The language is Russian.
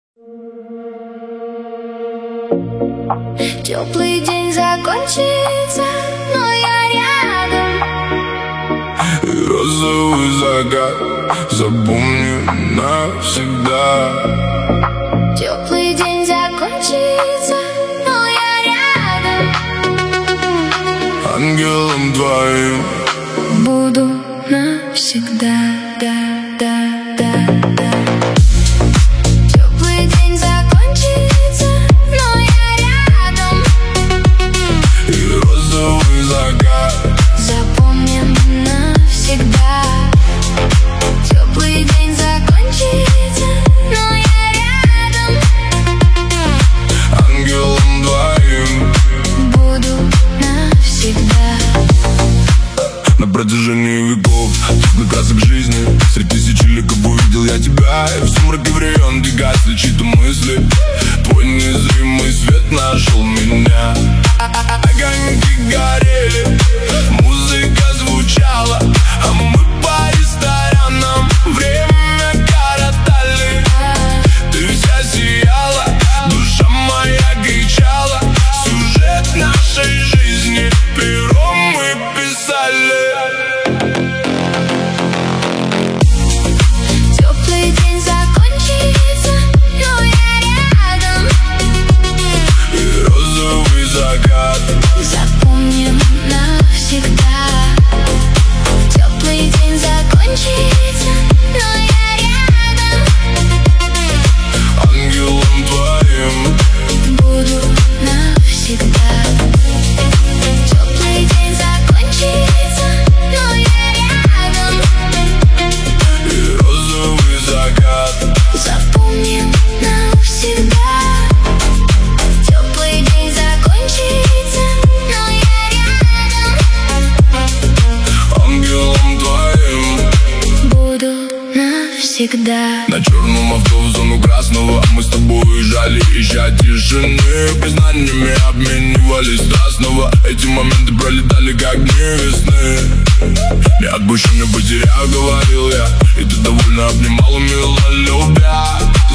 Теплый день закончится, но я рядом. И розовый закат запомню навсегда. Теплый день закончится, но я рядом. Ангелом твоим буду навсегда. Теплый день закончится, но я рядом. И розовый закат запомним навсегда. Теплый день закончится, но я рядом. ангелом твоим Буду навсегда. на протяжении веков теплый красок жизни. Среди тысячи ликов увидел я тебя, и в сумраке времен тягать чьи-то мысли. Твой незримый свет нашел меня. Огоньки горели, музыка звучала, а мы по ресторанам время коротали. Ты вся сияла, душа моя кричала. Сюжет нашей жизни пером мы писали. Теплый день закончится, но я рядом. И розовый закат Запомним навсегда. Теплый день закончится, но я рядом. ангелом твоим Буду навсегда. Теплый день закончится, но я рядом. и розовый закат Запомним навсегда. Теплый день закончится, но я рядом. ангелом твоим. Буду навсегда. На черном авто в зону красного мы с тобой уезжали, ища тишины. Признаниями обменивались страстного. Эти моменты пролетали как дни весны. Не отпущу, не потеряю, говорил я. И ты довольно обнимала, мило любя.